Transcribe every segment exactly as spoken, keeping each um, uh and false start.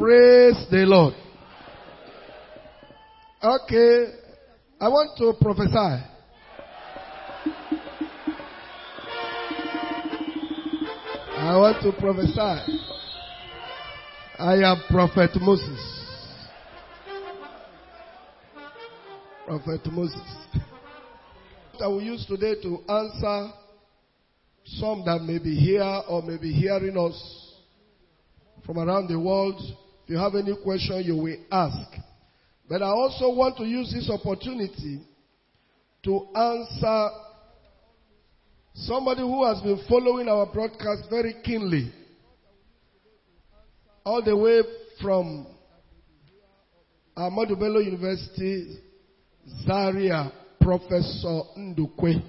Praise the Lord. Okay, I want to prophesy. I want to prophesy. I am Prophet Moses. Prophet Moses. I will use today to answer some that may be here or may be hearing us from around the world. If you have any question, you will ask. But I also want to use this opportunity to answer somebody who has been following our broadcast very keenly, all the way from Ahmadu Bello University, Zaria, Professor Ndukwe.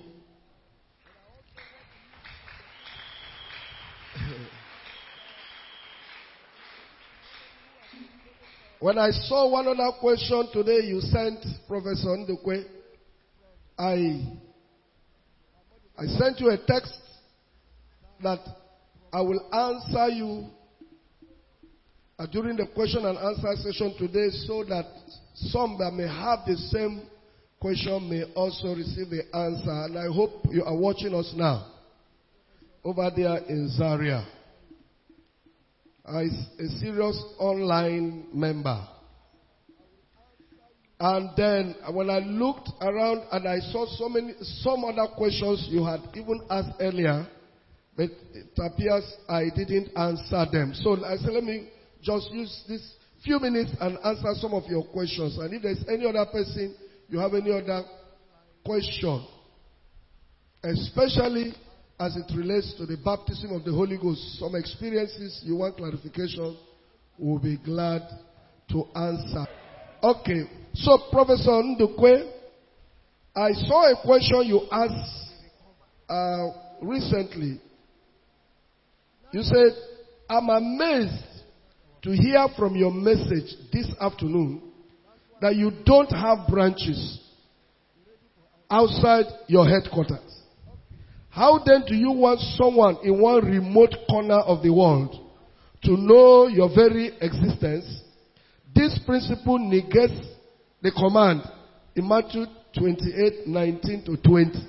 When I saw one other question today you sent, Professor Ndukwe, I, I sent you a text that I will answer you uh, during the question and answer session today, so that some that may have the same question may also receive the answer. And I hope you are watching us now over there in Zaria. I'm a serious online member. And then when I looked around and I saw so many, some other questions you had even asked earlier, but it appears I didn't answer them. So I said, let me just use this few minutes and answer some of your questions. And if there's any other person, you have any other question, especially as it relates to the baptism of the Holy Ghost, some experiences you want clarification, we'll be glad to answer. Okay, so Professor Ndukwe, I saw a question you asked uh, recently. You said, I'm amazed to hear from your message this afternoon that you don't have branches outside your headquarters. How then do you want someone in one remote corner of the world to know your very existence? This principle negates the command in Matthew twenty-eight, nineteen to twenty.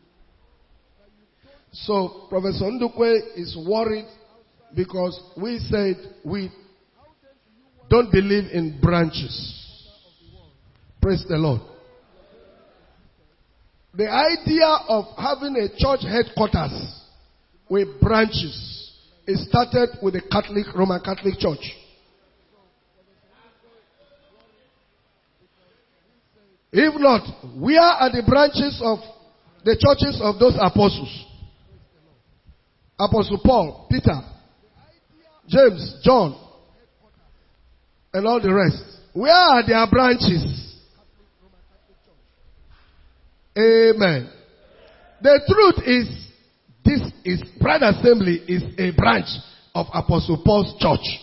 So Professor Ndukwe is worried because we said we don't believe in branches. Praise the Lord. The idea of having a church headquarters with branches, it started with the Catholic, Roman Catholic Church. If not, where are the branches of the churches of those apostles? Apostle Paul, Peter, James, John, and all the rest. Where are their branches? Amen. The truth is, this is Pride Assembly is a branch of Apostle Paul's church.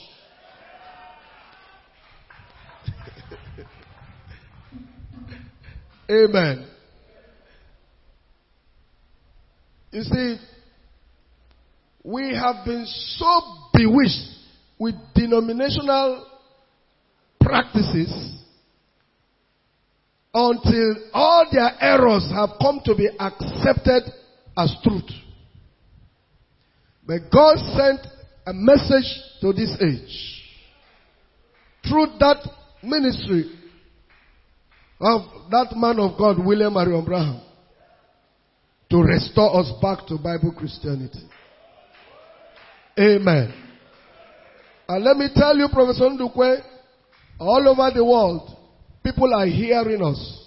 Amen. You see, we have been so bewitched with denominational practices until all their errors have come to be accepted as truth. But God sent a message to this age through that ministry of that man of God, William Marion Branham, to restore us back to Bible Christianity. Amen. And let me tell you, Professor Ndukwe, all over the world, people are hearing us.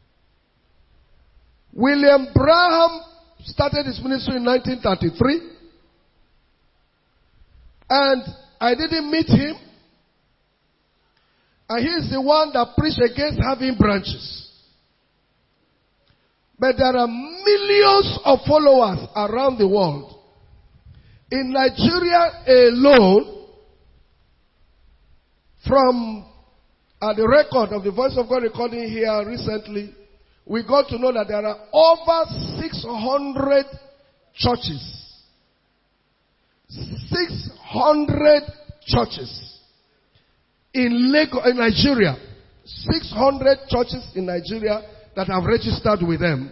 William Branham started his ministry in nineteen thirty-three. And I didn't meet him. And he is the one that preached against having branches. But there are millions of followers around the world. In Nigeria alone, from uh, the record of the Voice of God recording here recently, we got to know that there are over six hundred churches. six hundred churches in Lagos, in Nigeria, six hundred churches in Nigeria that have registered with them.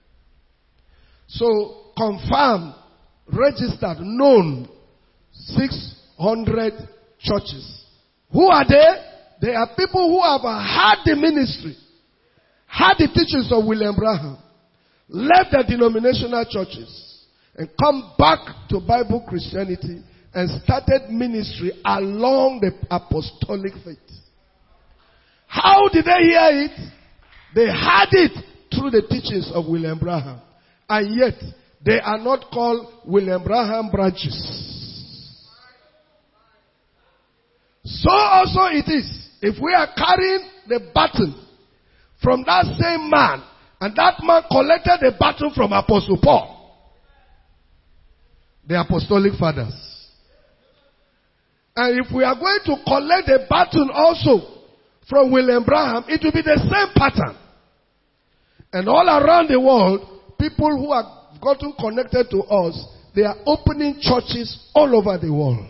So, confirmed, registered, known, six hundred churches. Who are they? They are people who have had the ministry, had the teachings of William Branham, left the denominational churches, and come back to Bible Christianity and started ministry along the apostolic faith. How did they hear it? They had it through the teachings of William Branham. And yet, they are not called William Branham branches. So also it is. If we are carrying the baton from that same man, and that man collected the baton from Apostle Paul, the apostolic fathers. And if we are going to collect the baton also from William Branham, it will be the same pattern. And all around the world, people who have gotten connected to us, they are opening churches all over the world.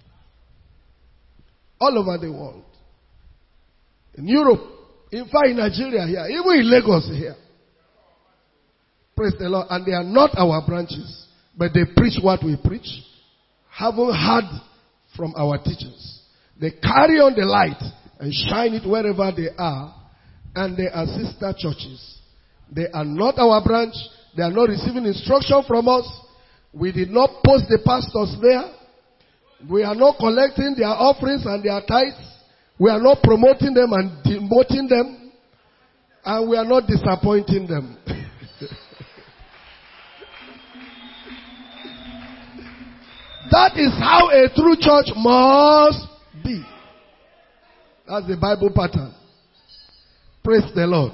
All over the world. In Europe, in fact in Nigeria here, even in Lagos here. Praise the Lord. And they are not our branches, but they preach what we preach, having heard from our teachers. They carry on the light and shine it wherever they are, and they are sister churches. They are not our branch. They are not receiving instruction from us. We did not post the pastors there. We are not collecting their offerings and their tithes. We are not promoting them and demoting them. And we are not disappointing them. That is how a true church must be. That's the Bible pattern. Praise the Lord.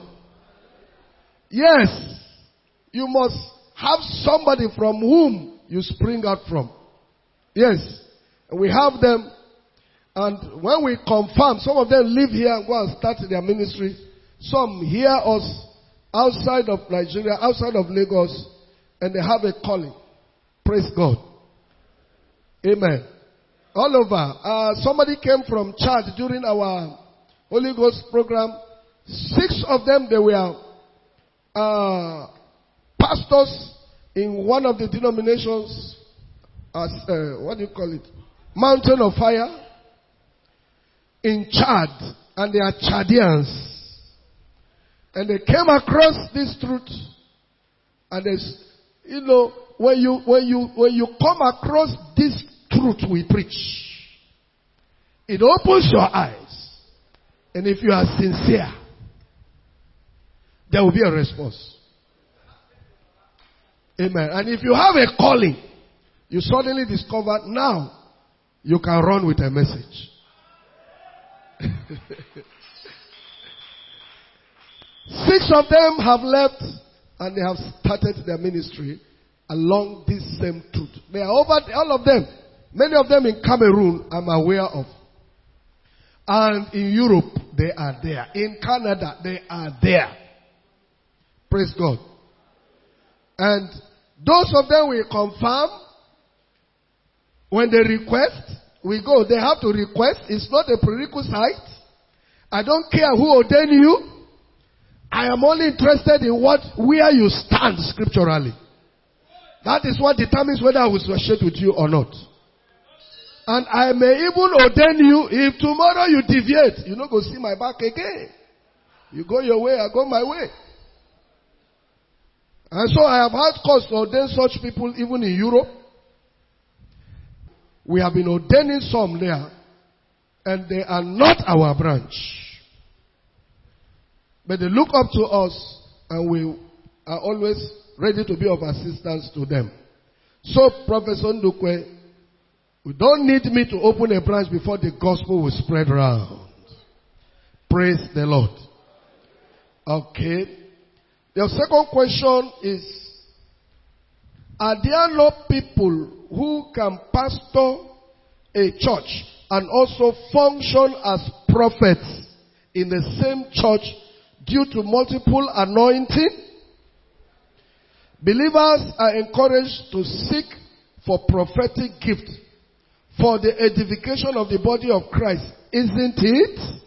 Yes, you must have somebody from whom you spring out from. Yes, we have them. And when we confirm, some of them live here and go and start their ministry. Some hear us outside of Nigeria, outside of Lagos, and they have a calling. Praise God. Amen. All over. Uh, somebody came from Chad during our Holy Ghost program. Six of them, they were uh, pastors in one of the denominations, as uh, what do you call it? Mountain of Fire. In Chad, and they are Chadians. And they came across this truth, and there's, you know, when you, when you, when you come across this truth we preach, it opens your eyes. And if you are sincere, there will be a response. Amen. And if you have a calling, you suddenly discover now you can run with a message. Six of them have left and they have started their ministry along this same truth. They are over, all of them, many of them in Cameroon I'm aware of. And in Europe, they are there. In Canada, they are there. Praise God. And those of them we confirm when they request. We go. They have to request. It's not a prerequisite. I don't care who ordained you. I am only interested in what, where you stand scripturally. That is what determines whether I will associate with you or not. And I may even ordain you if tomorrow you deviate. You don't go see my back again. You go your way, I go my way. And so I have had cause to ordain such people even in Europe. We have been ordaining some there, and they are not our branch. But they look up to us, and we are always ready to be of assistance to them. So, Professor Ndukwe, we don't need me to open a branch before the gospel will spread around. Praise the Lord. Okay. Your second question is, are there no people who can pastor a church and also function as prophets in the same church due to multiple anointing? Believers are encouraged to seek for prophetic gift for the edification of the body of Christ, isn't it?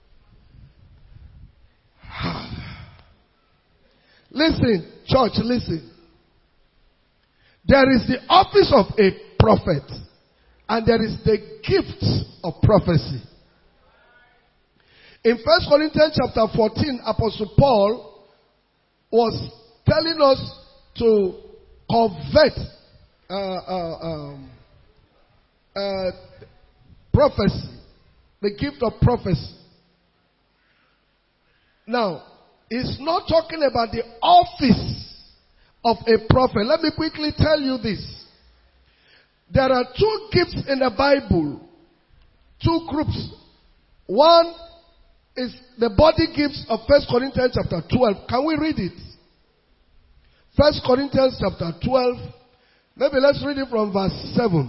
Listen, church, listen. There is the office of a prophet, and there is the gift of prophecy. In First Corinthians chapter fourteen, Apostle Paul was telling us to covet uh, uh, um, uh, prophecy, the gift of prophecy. Now, he's not talking about the office of a prophet. Let me quickly tell you this. There are two gifts in the Bible, two groups. One is the body gifts of First Corinthians chapter twelve. Can we read it? First Corinthians chapter twelve. Maybe let's read it from verse seven.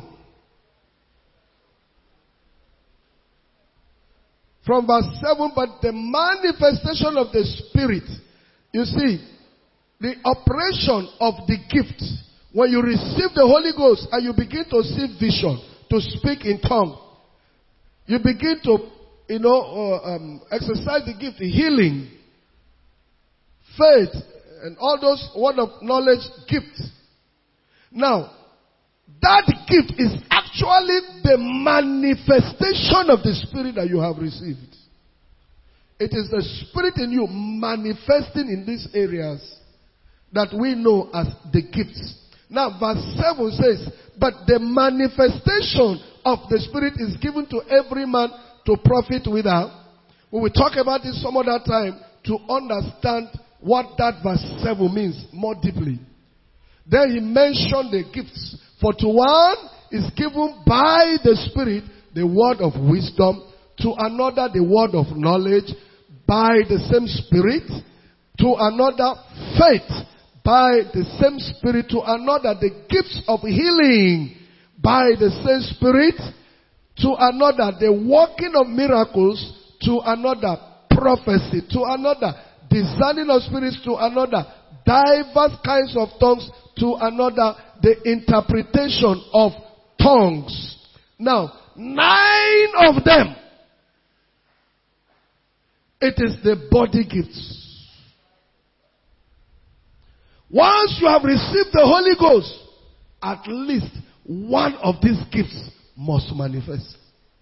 From verse seven, but the manifestation of the Spirit. You see, the operation of the gift. When you receive the Holy Ghost and you begin to see vision, to speak in tongue, you begin to, you know, uh, um, exercise the gift, healing, faith, and all those word of knowledge gifts. Now, that gift is actually the manifestation of the Spirit that you have received. It is the Spirit in you manifesting in these areas that we know as the gifts. Now, verse seven says, but the manifestation of the Spirit is given to every man to profit without. We will talk about this some other time to understand what that verse seven means more deeply. Then he mentioned the gifts. For to one is given by the Spirit the word of wisdom, to another the word of knowledge by the same Spirit, to another faith by the same Spirit, to another the gifts of healing by the same Spirit, to another the working of miracles, to another prophecy, to another discerning of spirits, to another diverse kinds of tongues, to another the interpretation of tongues. Now, nine of them, it is the body gifts. Once you have received the Holy Ghost, at least one of these gifts must manifest.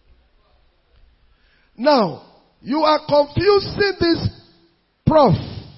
Now, you are confusing this prof.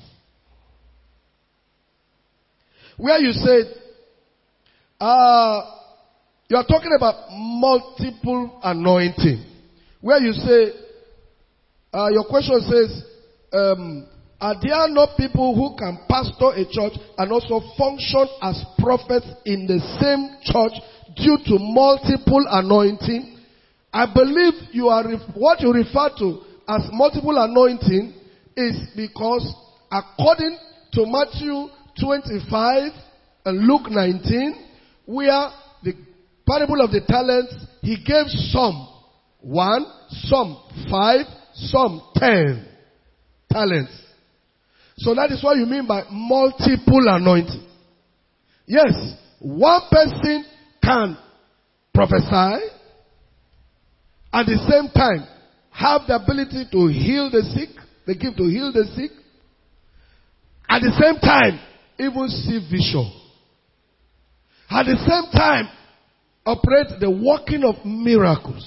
Where you said, uh, you are talking about multiple anointing. Where you say, uh, your question says, um, are there not people who can pastor a church and also function as prophets in the same church due to multiple anointing? I believe you are what you refer to as multiple anointing is because according to Matthew twenty-five and Luke nineteen, where the parable of the talents, he gave some one, some five, some ten talents. So that is what you mean by multiple anointing. Yes, one person can prophesy, at the same time have the ability to heal the sick, the gift to heal the sick, at the same time even see vision. At the same time operate the working of miracles.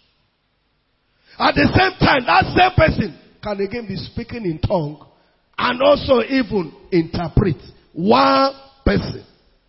At the same time, that same person can again be speaking in tongue and also even interpret. One person.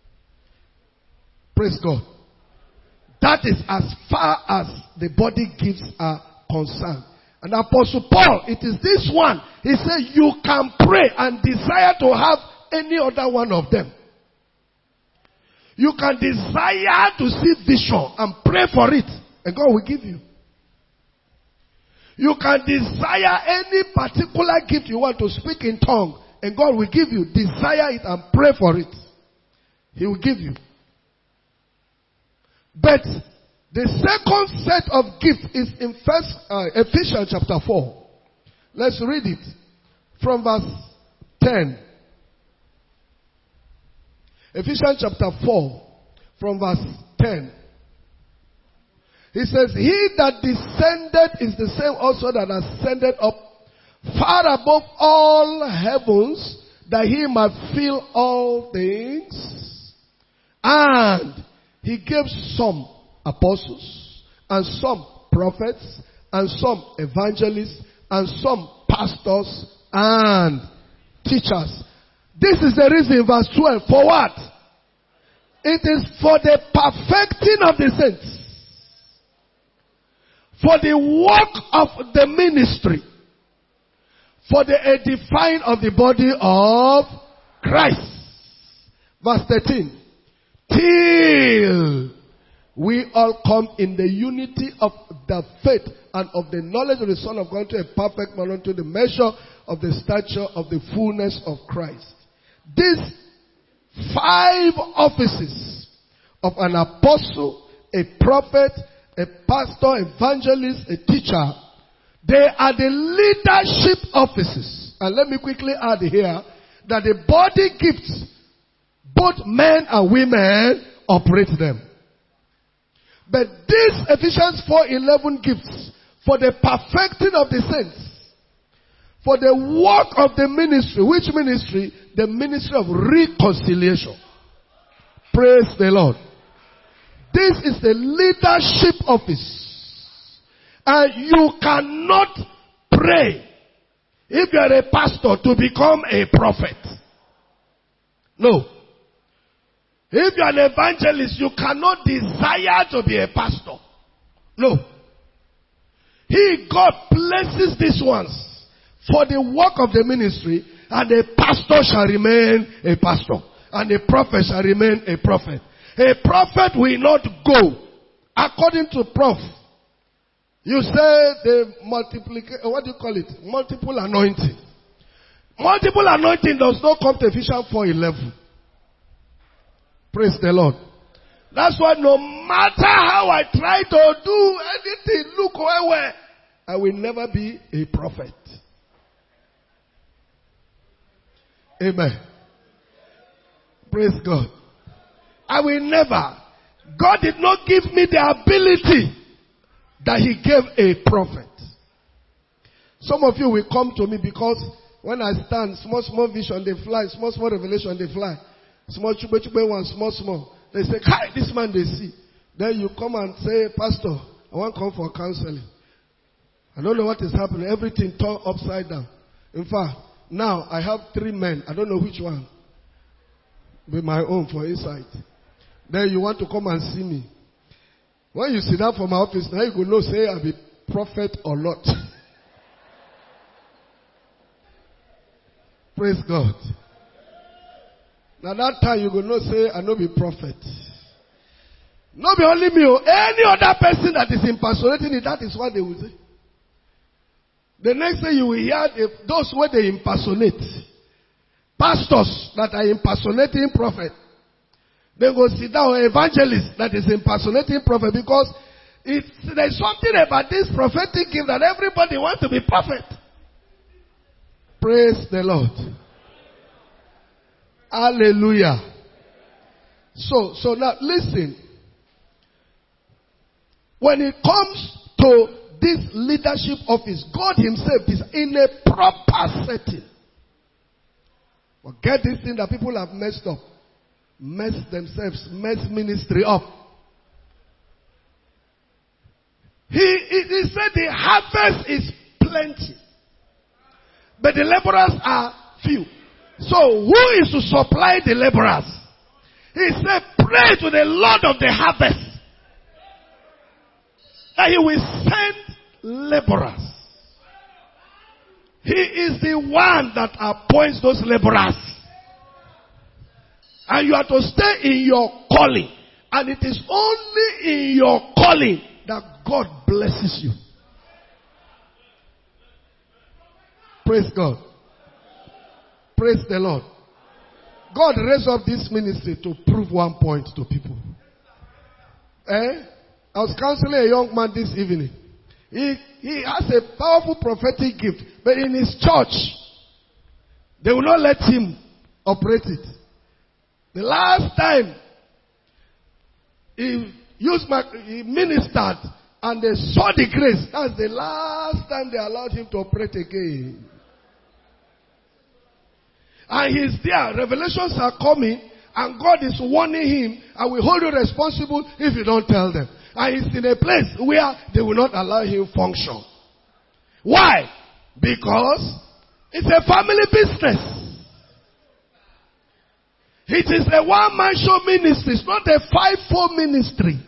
Praise God. That is as far as the body gifts are concerned. And Apostle Paul, it is this one. He said you can pray and desire to have any other one of them. You can desire to see vision and pray for it, and God will give you. You can desire any particular gift you want to speak in tongue, and God will give you. Desire it and pray for it. He will give you. But the second set of gifts is in first uh, Ephesians chapter four. Let's read it from verse ten. Ephesians chapter four from verse ten. He says, he that descended is the same also that ascended up far above all heavens, that he might fill all things. And he gave some apostles, and some prophets, and some evangelists, and some pastors and teachers. This is the reason, verse twelve, for what? It is for the perfecting of the saints, for the work of the ministry, for the edifying of the body of Christ. Verse thirteen. Till we all come in the unity of the faith and of the knowledge of the Son of God, to a perfect man, unto the measure of the stature of the fullness of Christ. These five offices of an apostle, a prophet, a pastor, evangelist, a teacher, they are the leadership offices. And let me quickly add here that the body gifts, both men and women operate them. But these Ephesians four eleven gifts for the perfecting of the saints, for the work of the ministry. Which ministry? The ministry of reconciliation. Praise the Lord. This is the leadership office. And you cannot pray if you are a pastor to become a prophet. No. If you are an evangelist, you cannot desire to be a pastor. No. He, God, places these ones for the work of the ministry, and a pastor shall remain a pastor, and a prophet shall remain a prophet. A prophet will not go according to prof. You say the multiplication, what do you call it? Multiple anointing. Multiple anointing does not come to Ephesians four eleven. Praise the Lord. That's why no matter how I try to do anything, look where, I will never be a prophet. Amen. Praise God. I will never. God did not give me the ability that he gave a prophet. Some of you will come to me because when I stand, small, small vision, they fly. Small, small revelation, they fly. Small, chube, chube, one, small, small. They say, hi, this man they see. Then you come and say, Pastor, I want to come for counseling. I don't know what is happening. Everything turned upside down. In fact, now I have three men. I don't know which one. Be my own for insight. Then you want to come and see me. When you sit down for my office, now you go know, say I be prophet or not. Praise God. Now that time you go know, say I no be prophet. Not be only me, any other person that is impersonating it, that is what they will say. The next thing you will hear, if those where they impersonate, pastors that are impersonating prophet, they go sit down, evangelist that is impersonating prophet, because it's, there's something about this prophetic gift that everybody wants to be prophet. Praise the Lord. Hallelujah. So, so now listen. When it comes to this leadership office, God himself is in a proper setting. Forget this thing that people have messed up. Messed themselves, messed ministry up. He, he, he said the harvest is plenty, but the laborers are few. So who is to supply the laborers? He said, pray to the Lord of the harvest that he will send laborers. He is the one that appoints those laborers. And you are to stay in your calling. And it is only in your calling that God blesses you. Praise God. Praise the Lord. God raised up this ministry to prove one point to people. Eh? I was counseling a young man this evening. He, he has a powerful prophetic gift, but in his church, they will not let him operate it. The last time he used my, he ministered and they saw the grace. That's the last time they allowed him to operate again. And he's there. Revelations are coming, and God is warning him, and will hold you responsible if you don't tell them. And he's in a place where they will not allow him function. Why? Because it's a family business. It is a one-man show ministry. It's not a five-fold ministry.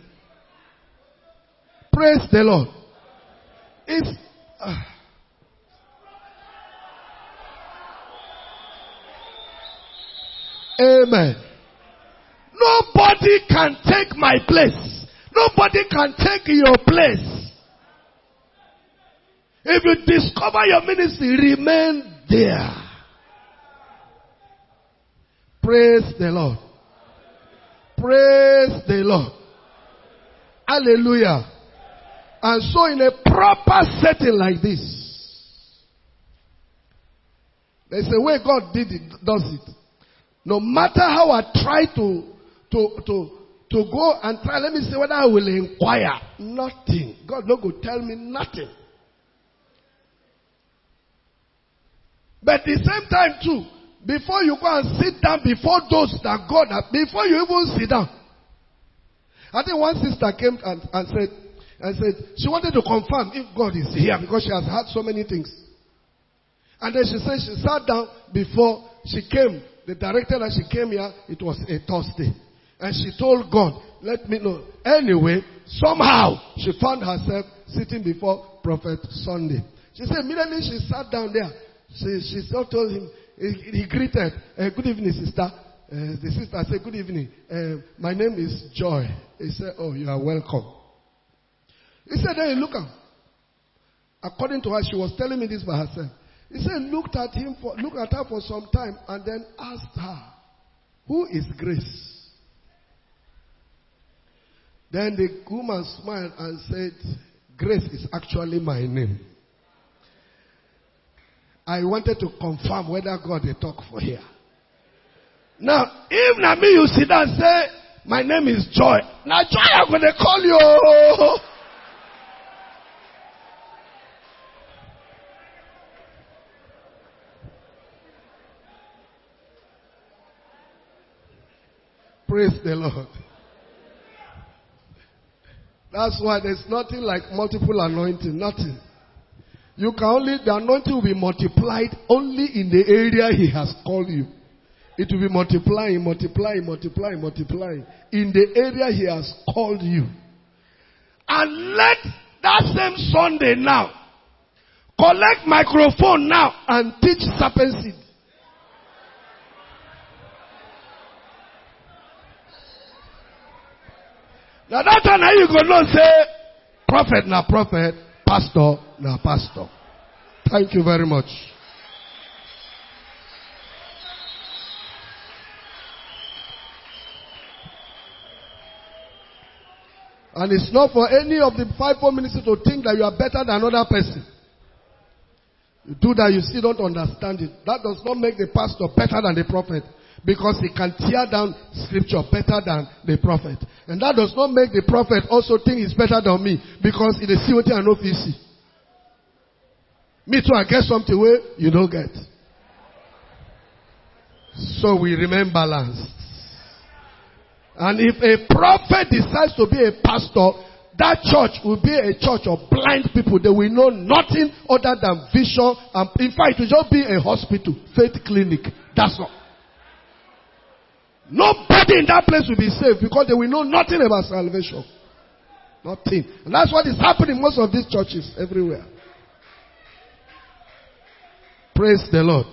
Praise the Lord. It's... Uh, Amen. Nobody can take my place. Nobody can take your place. If you discover your ministry, remain there. Praise the Lord. Praise the Lord. Hallelujah. And so in a proper setting like this, there's a way God did it, does it. No matter how I try to, to, to, to go and try, let me see whether I will inquire. Nothing. God no go tell me nothing. But at the same time too, before you go and sit down before those that God has, before you even sit down. I think one sister came and, and said, and said, she wanted to confirm if God is here because she has heard so many things. And then she said she sat down before she came. The director that she came here, it was a Thursday. And she told God, let me know. Anyway, somehow she found herself sitting before Prophet Sunday. She said immediately she sat down there. She, she still told him, he, he greeted, uh, good evening, sister. Uh, the sister said, good evening. Uh, my name is Joy. He said, oh, you are welcome. He said, then look at, according to her, she was telling me this by herself. He said, looked at him for, looked at her for some time and then asked her, who is Grace? Then the woman smiled and said, Grace is actually my name. I wanted to confirm whether God they talk for here. Now, if na me you sit down and say, my name is Joy. Now Joy, I'm going to call you. Praise the Lord. That's why there's nothing like multiple anointing. Nothing. You can only, the anointing will be multiplied only in the area he has called you. It will be multiplying, multiplying, multiplying, multiplying in the area he has called you. And let that same Sunday now collect microphone now and teach serpent seed. Now that time you go know say prophet na prophet, pastor na pastor. Thank you very much. And it's not for any of the five four ministers to think that you are better than another person. You do that, you still don't understand it. That does not make the pastor better than the prophet. Because he can tear down scripture better than the prophet. And that does not make the prophet also think he's better than me. Because he see what I know see. Me too, I get something where you don't get. So we remain balanced. And if a prophet decides to be a pastor, that church will be a church of blind people. They will know nothing other than vision. And in fact, it will just be a hospital, faith clinic. That's all. Nobody in that place will be saved because they will know nothing about salvation. Nothing. And that's what is happening in most of these churches everywhere. Praise the Lord.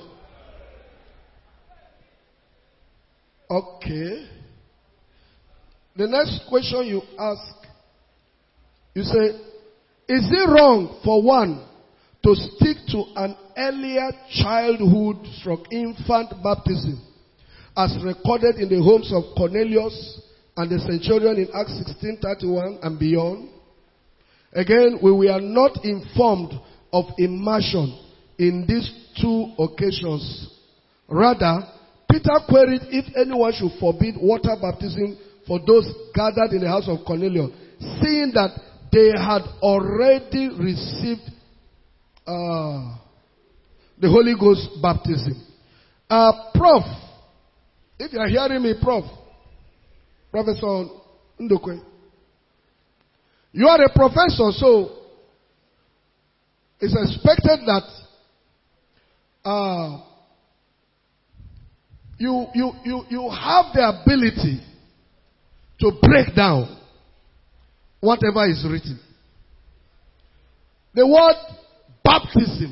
Okay. The next question you ask, you say, is it wrong for one to stick to an earlier childhood stroke infant baptism as recorded in the homes of Cornelius and the centurion in Acts sixteen thirty-one and beyond? Again, we were not informed of immersion in these two occasions. Rather, Peter queried if anyone should forbid water baptism for those gathered in the house of Cornelius, seeing that they had already received uh, the Holy Ghost baptism. Uh, Prof, if you are hearing me, Prof, Professor Ndukwe, you are a professor, so it's expected that uh, you, you, you, you have the ability to break down whatever is written. The word baptism,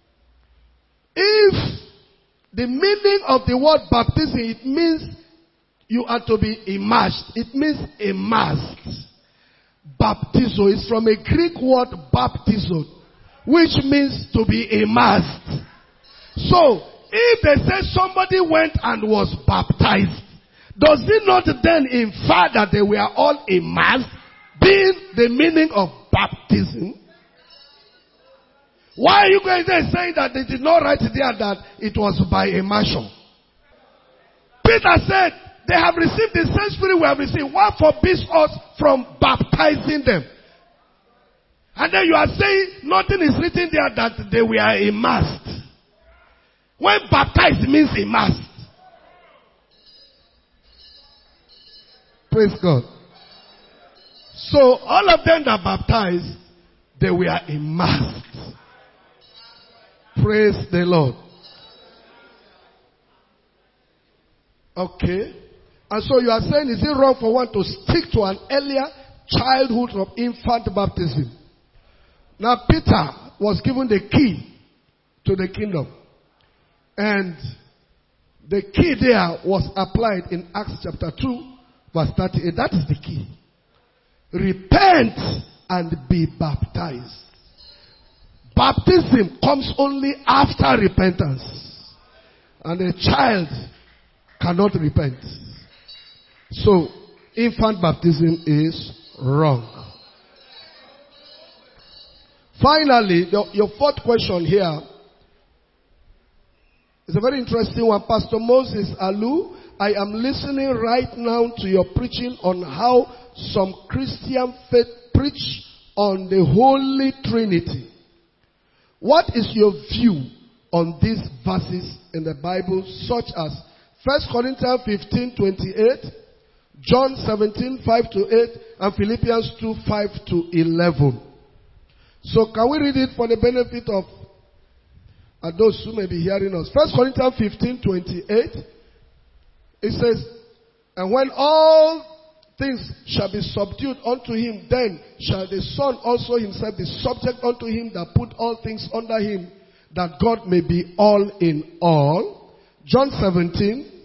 if the meaning of the word baptism, it means you are to be immersed. It means immersed. Baptizo is from a Greek word baptizo, which means to be immersed. So, if they say somebody went and was baptized, does it not then infer that they were all immersed, being the meaning of baptism? Why are you guys there saying that they did not write there that it was by immersion? Peter said, they have received the same spirit we have received. What forbids us from baptizing them? And then you are saying nothing is written there that they were immersed. When baptized means immersed. Praise God. So all of them that baptized, they were immersed. Praise the Lord. Okay. And so you are saying, is it wrong for one to stick to an earlier childhood of infant baptism? Now Peter was given the key to the kingdom. And the key there was applied in Acts chapter two, verse thirty-eight. That is the key. Repent and be baptized. Baptism comes only after repentance. And a child cannot repent. So, infant baptism is wrong. Finally, the, your fourth question here is a very interesting one. Pastor Moses Alu, I am listening right now to your preaching on how some Christian faith preach on the Holy Trinity. What is your view on these verses in the Bible, such as First Corinthians fifteen twenty-eight, John seventeen five to eight, and Philippians two five to eleven? So can we read it for the benefit of uh, those who may be hearing us? First Corinthians fifteen twenty-eight, it says, and when all things shall be subdued unto him, then shall the Son also himself be subject unto him that put all things under him, that God may be all in all. John seventeen,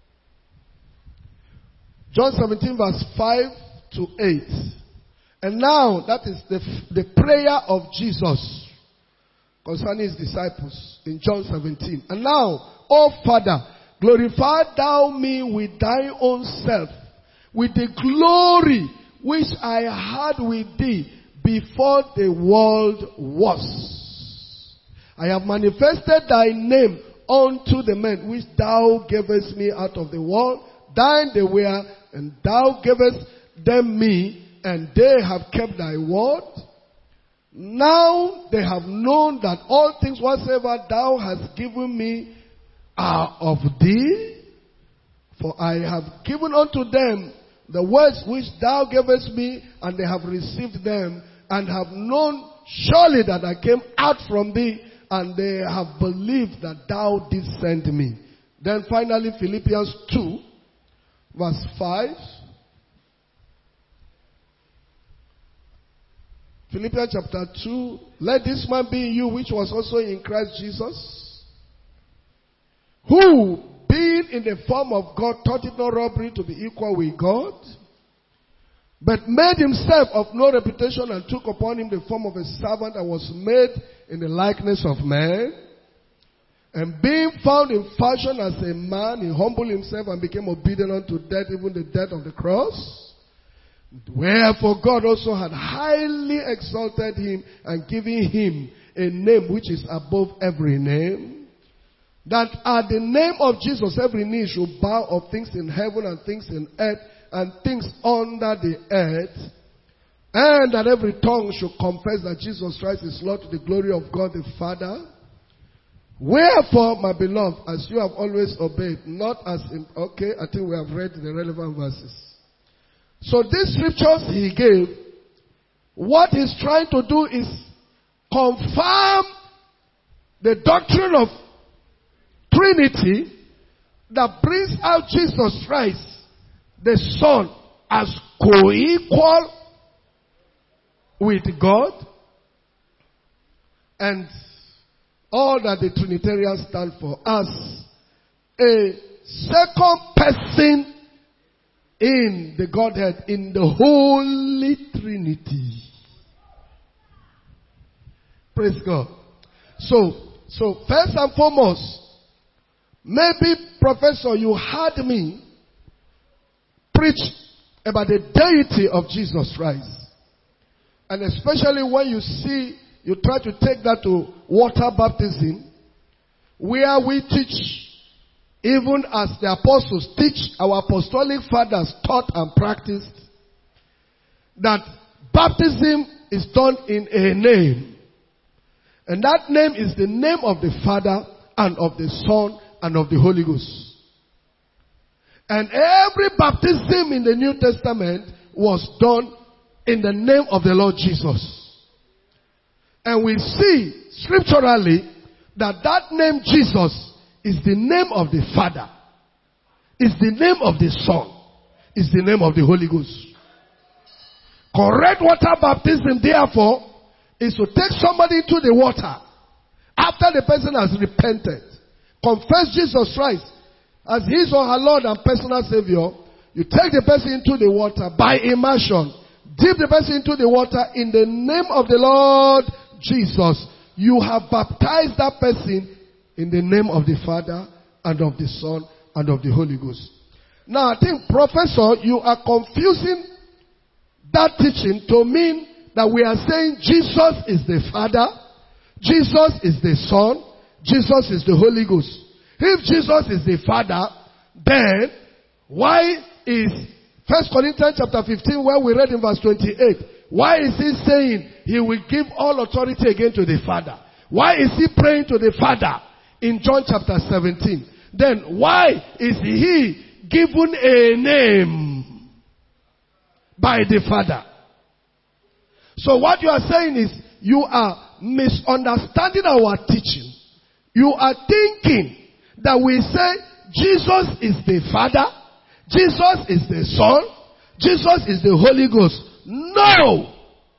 John seventeen verse five to eight. And now, that is the, the prayer of Jesus concerning his disciples in John seventeen. And now, O Father, glorify thou me with thy own self, with the glory which I had with thee before the world was. I have manifested thy name unto the men which thou gavest me out of the world. Thine they were, and thou gavest them me, and they have kept thy word. Now they have known that all things whatsoever thou hast given me are of thee. For I have given unto them the words which thou gavest me, and they have received them, and have known surely that I came out from thee, and they have believed that thou didst send me. Then finally Philippians two, verse five. Philippians chapter two. Let this man be in you which was also in Christ Jesus, who being in the form of God thought it not robbery to be equal with God, but made himself of no reputation, and took upon him the form of a servant, and was made in the likeness of man. And being found in fashion as a man, he humbled himself and became obedient unto death, even the death of the cross. Wherefore God also had highly exalted him, and given him a name which is above every name, that at the name of Jesus every knee should bow, of things in heaven and things in earth and things under the earth, And that every tongue should confess that Jesus Christ is Lord to the glory of God the Father. Wherefore, my beloved, as you have always obeyed, not as in, okay, I think we have read the relevant verses. So these scriptures he gave, what he's trying to do is confirm the doctrine of Trinity that brings out Jesus Christ, the Son, as co-equal with God, and all that the Trinitarians stand for as a second person in the Godhead, in the Holy Trinity. Praise God. So, so first and foremost, maybe, Professor, you heard me preach about the deity of Jesus Christ. And especially when you see, you try to take that to water baptism, where we teach, even as the apostles teach, our apostolic fathers taught and practiced, that baptism is done in a name. And that name is the name of the Father and of the Son and of the Holy Ghost. And every baptism in the New Testament was done in the name of the Lord Jesus. And we see scripturally that that name Jesus is the name of the Father, is the name of the Son, is the name of the Holy Ghost. Correct water baptism, therefore, is to take somebody into the water after the person has repented, confess Jesus Christ as his or her Lord and personal Savior. You take the person into the water by immersion, dip the person into the water in the name of the Lord Jesus. You have baptized that person in the name of the Father and of the Son and of the Holy Ghost. Now I think, Professor, you are confusing that teaching to mean that we are saying Jesus is the Father, Jesus is the Son, Jesus is the Holy Ghost. If Jesus is the Father, then why is First Corinthians chapter fifteen, where we read in verse twenty-eight, why is he saying he will give all authority again to the Father? Why is he praying to the Father in John chapter seventeen? Then why is he given a name by the Father? So what you are saying is you are misunderstanding our teaching. You are thinking that we say Jesus is the Father, Jesus is the Son, Jesus is the Holy Ghost. No!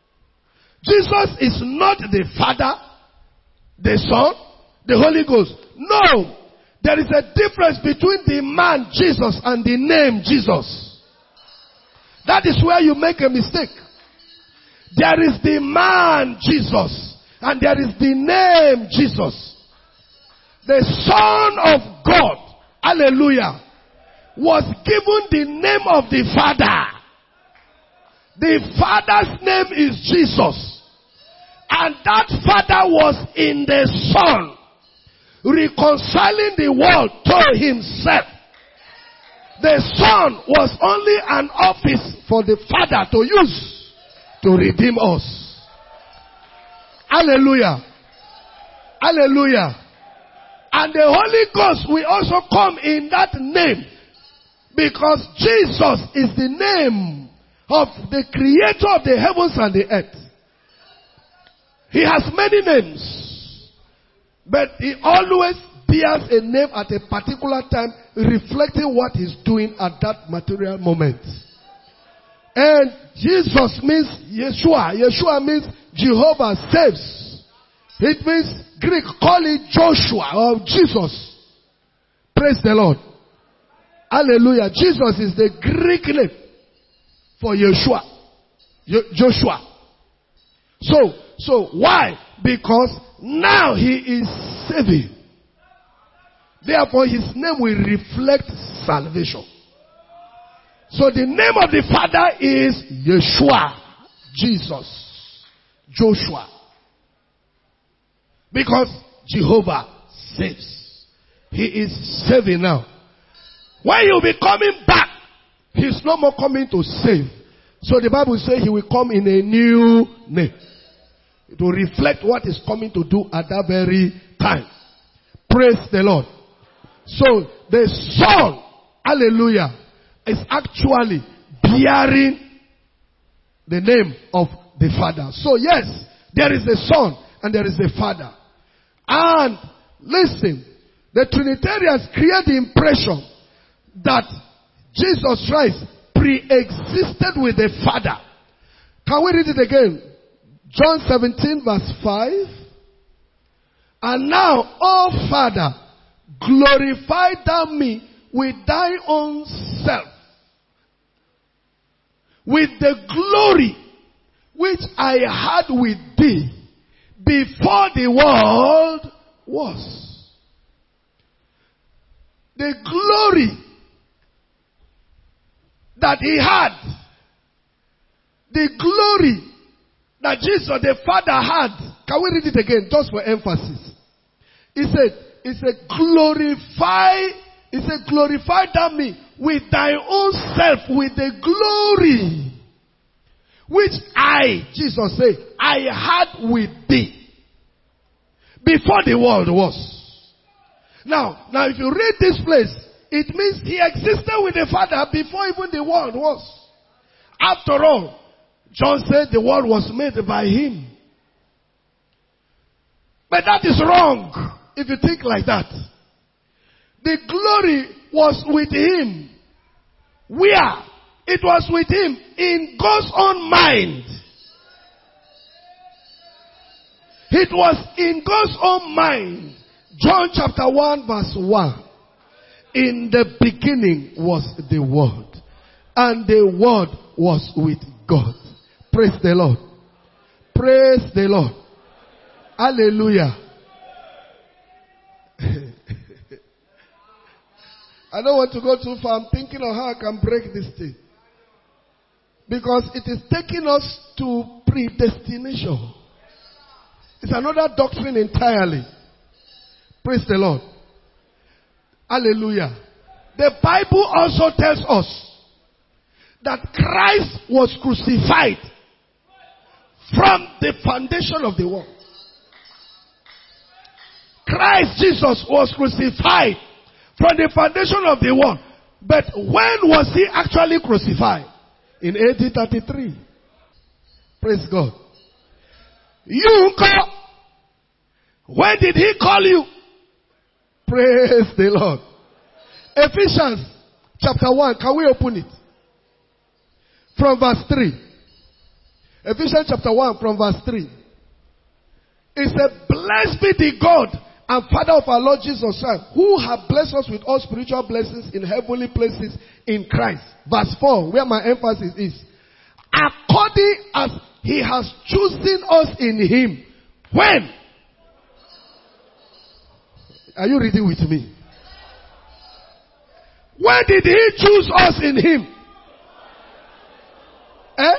Jesus is not the Father, the Son, the Holy Ghost. No! There is a difference between the man Jesus and the name Jesus. That is where you make a mistake. There is the man Jesus and there is the name Jesus. The Son of God, hallelujah, was given the name of the Father. The Father's name is Jesus. And that Father was in the Son, reconciling the world to himself. The Son was only an office for the Father to use to redeem us. Hallelujah. Hallelujah. And the Holy Ghost will also come in that name, because Jesus is the name of the Creator of the heavens and the earth. He has many names, but he always bears a name at a particular time, reflecting what he's doing at that material moment. And Jesus means Yeshua. Yeshua means Jehovah saves. It means Greek, call it Joshua or Jesus. Praise the Lord. Hallelujah. Jesus is the Greek name for Yeshua. Joshua. So, so why? Because now he is saving. Therefore his name will reflect salvation. So the name of the Father is Yeshua, Jesus, Joshua. Because Jehovah saves. He is saving now. When he will be coming back, he's no more coming to save. So the Bible says he will come in a new name. It will reflect what is coming to do at that very time. Praise the Lord. So the Son, hallelujah, is actually bearing the name of the Father. So yes, there is a Son and there is a Father. And listen, the Trinitarians create the impression that Jesus Christ pre-existed with the Father. Can we read it again? John seventeen verse five. And now, O Father, glorify thou me with thy own self, with the glory which I had with thee before the world was. The glory that he had, the glory that Jesus the Father had. Can we read it again just for emphasis? He said, he said, glorify, he said, glorify thou me with thy own self, with the glory which I, Jesus said, I had with thee before the world was. Now, now if you read this place, it means he existed with the Father before even the world was. After all, John said the world was made by him. But that is wrong if you think like that. The glory was with him. Where? It was with him in God's own mind. It was in God's own mind. John chapter one verse one. In the beginning was the Word, and the Word was with God. Praise the Lord. Praise the Lord. Hallelujah. I don't want to go too far. I'm thinking of how I can break this thing. Because it is taking us to predestination. It's another doctrine entirely. Praise the Lord. Hallelujah. The Bible also tells us that Christ was crucified from the foundation of the world. Christ Jesus was crucified from the foundation of the world. But when was he actually crucified? In A D thirty-three. Praise God. You call. When did he call you? Praise the Lord. Ephesians chapter one. Can we open it? From verse three. Ephesians chapter one from verse three. It said, blessed be the God and Father of our Lord Jesus Christ, who have blessed us with all spiritual blessings in heavenly places in Christ. Verse four, where my emphasis is. According as he has chosen us in him. When? Are you reading with me? When did he choose us in him? Eh?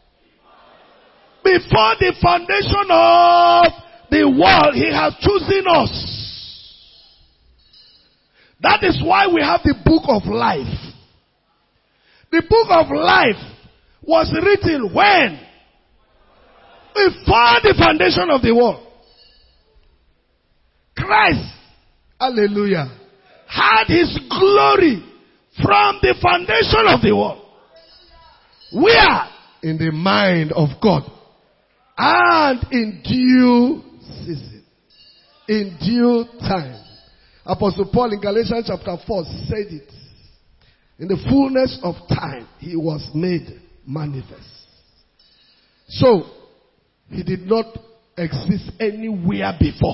Before the foundation of the world, he has chosen us. That is why we have the book of life. The book of life was written when? Before the foundation of the world. Christ, hallelujah, had his glory from the foundation of the world. Where? In the mind of God. And in due season. In due time. Apostle Paul in Galatians chapter four said it. In the fullness of time, he was made manifest. So, he did not exist anywhere before.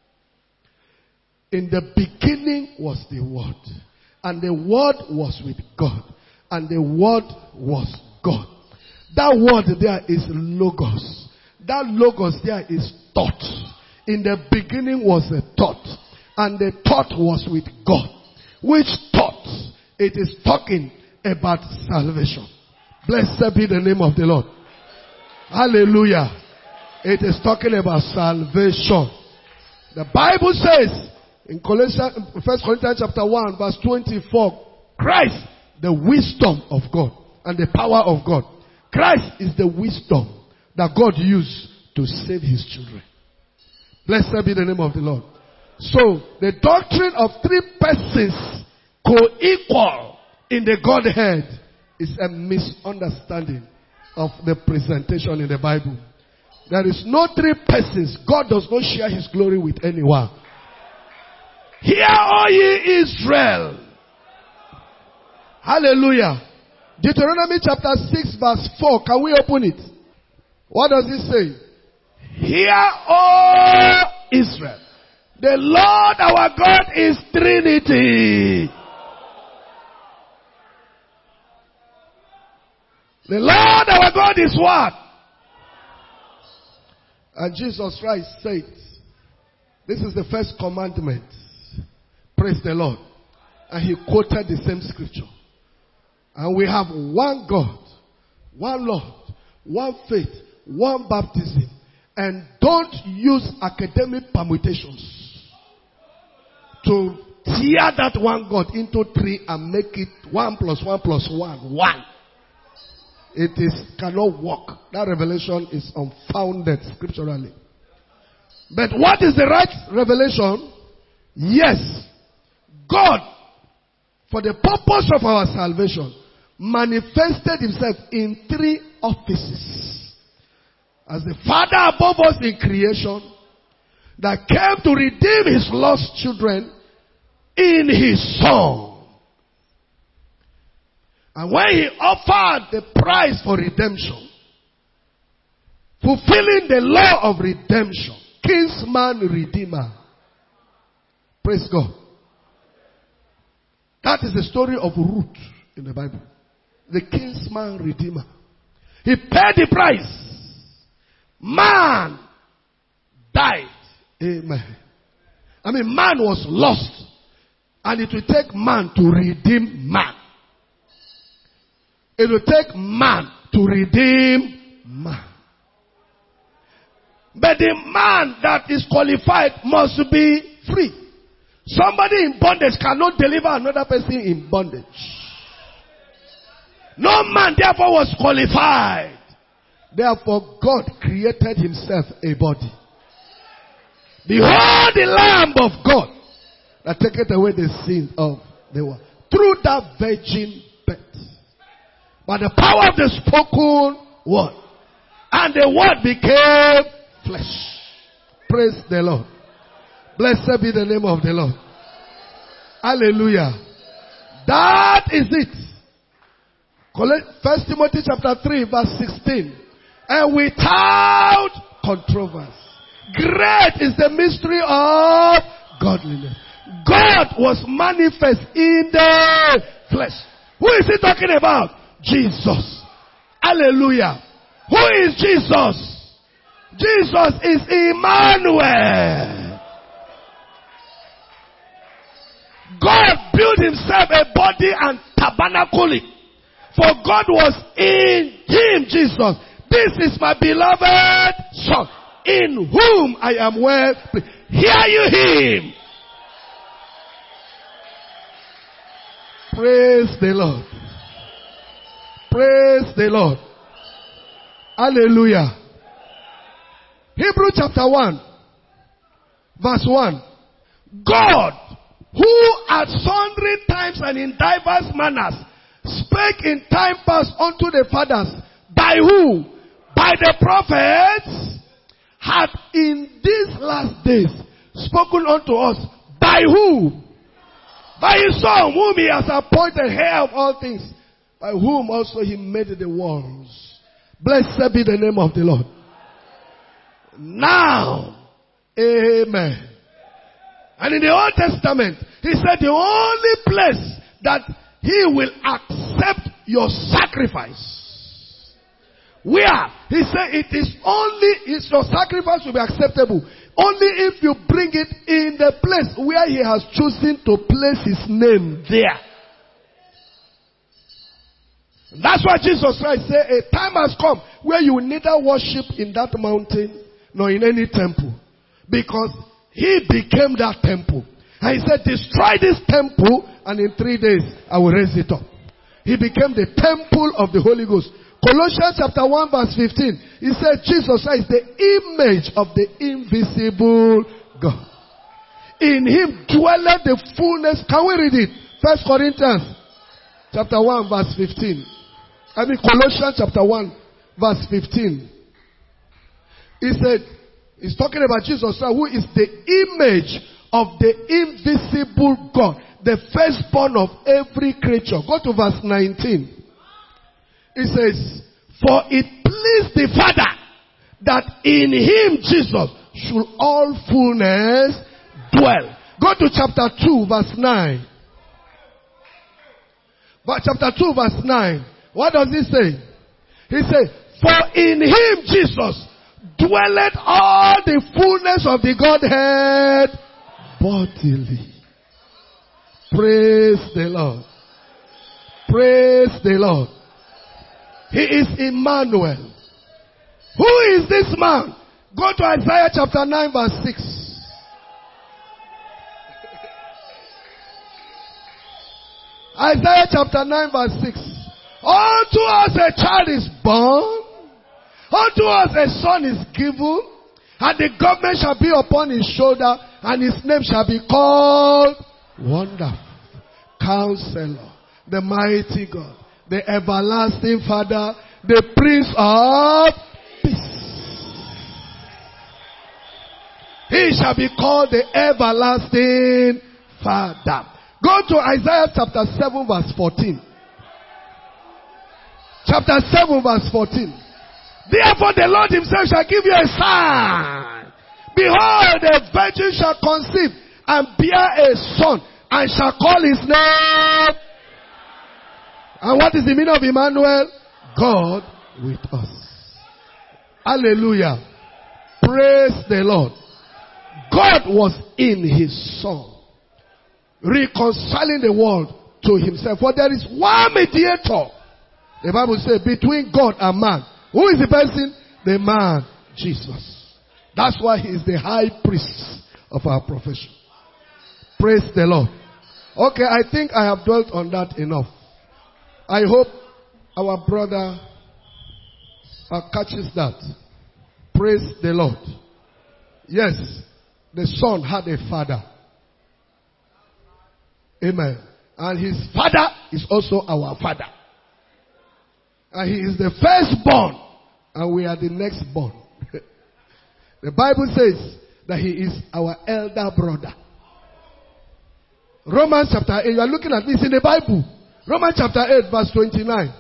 In the beginning was the Word. And the Word was with God. And the Word was God. That word there is logos. That logos there is thought. In the beginning was a thought. And the thought was with God. Which thought? It is talking about salvation. Blessed be the name of the Lord. Hallelujah. It is talking about salvation. The Bible says in First Corinthians chapter one verse twenty-four, Christ, the wisdom of God and the power of God. Christ is the wisdom that God used to save his children. Blessed be the name of the Lord. So, the doctrine of three persons co-equal in the Godhead is a misunderstanding of the presentation in the Bible. There is no three persons. God does not share his glory with anyone. Hear, O ye Israel. Hallelujah. Deuteronomy chapter six verse four. Can we open it? What does it say? Hear, O Israel. The Lord our God is Trinity. The Lord our God is what? And Jesus Christ said, this is the first commandment. Praise the Lord. And he quoted the same scripture. And we have one God, one Lord, one faith, one baptism. And don't use academic permutations to tear that one God into three and make it one plus one plus one, one. It is cannot work. That revelation is unfounded scripturally. But what is the right revelation? Yes, God, for the purpose of our salvation, manifested himself in three offices. As the Father above us in creation, that came to redeem his lost children in his Son. And when he offered the price for redemption, fulfilling the law of redemption, kinsman redeemer. Praise God. That is the story of Ruth in the Bible. The kinsman redeemer. He paid the price. Man died. Amen. I mean, man was lost. And it will take man to redeem man. It will take man to redeem man. But the man that is qualified must be free. Somebody in bondage cannot deliver another person in bondage. No man therefore was qualified. Therefore God created himself a body. Behold the Lamb of God that taketh away the sins of the world. Through that virgin birth. By the power of the spoken word. And the word became flesh. Praise the Lord. Blessed be the name of the Lord. Hallelujah. That is it. First Timothy chapter three verse sixteen. And without controversy. Great is the mystery of godliness. God was manifest in the flesh. Who is he talking about? Jesus. Hallelujah. Who is Jesus? Jesus is Emmanuel. God built himself a body and tabernacle it. For God was in him, Jesus. This is my beloved Son, in whom I am well pleased. Hear you him. Praise the Lord. Praise the Lord. Hallelujah. Hebrews chapter one, verse one. God, who at sundry times and in diverse manners spake in time past unto the fathers, by who? By the prophets, had in these last days spoken unto us. By who? By his Son, whom he has appointed heir of all things, by whom also he made the worlds. Blessed be the name of the Lord. Now, amen. And in the Old Testament, he said the only place that he will accept your sacrifice. Where? He said it is only, it's your sacrifice will be acceptable. Only if you bring it in the place where he has chosen to place his name there. That's why Jesus Christ said a time has come where you will neither worship in that mountain nor in any temple. Because he became that temple. And he said, destroy this temple and in three days I will raise it up. He became the temple of the Holy Ghost. Colossians chapter one verse fifteen. He said Jesus is the image of the invisible God. In him dwelleth the fullness. Can we read it? First Corinthians chapter one verse fifteen. I mean Colossians chapter one verse fifteen. He said, he's talking about Jesus who is the image of the invisible God, the firstborn of every creature. Go to verse nineteen. It says, for it pleased the Father that in him, Jesus, should all fullness dwell. Go to chapter two, verse nine. But chapter two, verse nine. What does he say? He said, for in him, Jesus, dwelleth all the fullness of the Godhead bodily. Praise the Lord. Praise the Lord. He is Emmanuel. Who is this man? Go to Isaiah chapter nine verse six. Isaiah chapter nine verse six. Unto us a child is born. Unto us a son is given. And the government shall be upon his shoulder. And his name shall be called Wonderful, Counselor, the Mighty God, the Everlasting Father, the Prince of Peace. He shall be called the Everlasting Father. Go to Isaiah chapter seven verse fourteen. Chapter seven verse fourteen. Therefore the Lord himself shall give you a sign. Behold, a virgin shall conceive and bear a son, and shall call his name. And what is the meaning of Emmanuel? God with us. Hallelujah. Praise the Lord. God was in his Son, reconciling the world to himself. For there is one mediator, the Bible says, between God and man. Who is the person? The man, Jesus. That's why he is the high priest of our profession. Praise the Lord. Okay, I think I have dwelt on that enough. I hope our brother uh, catches that. Praise the Lord. Yes, the son had a father. Amen. And his father is also our father. And he is the firstborn. And we are the next born. The Bible says that he is our elder brother. Romans chapter eight. You are looking at this in the Bible. Romans chapter eight verse twenty-nine.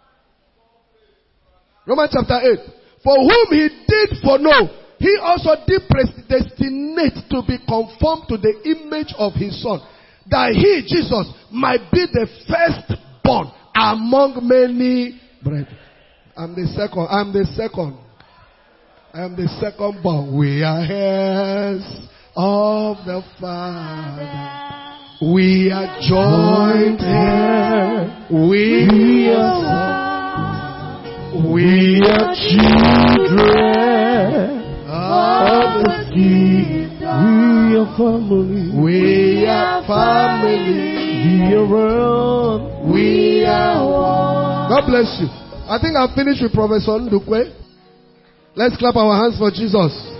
Romans chapter eight. For whom he did foreknow, he also did predestinate to be conformed to the image of his Son, that he, Jesus, might be the firstborn among many brethren. I'm the second. I'm the second. I am the second born. We are heirs of the Father. We are joined heirs. We are sons. We are children of the King. We are family. We are family. We are one. We are one. God bless you. I think I've finished with Professor Ndukwe. Let's clap our hands for Jesus.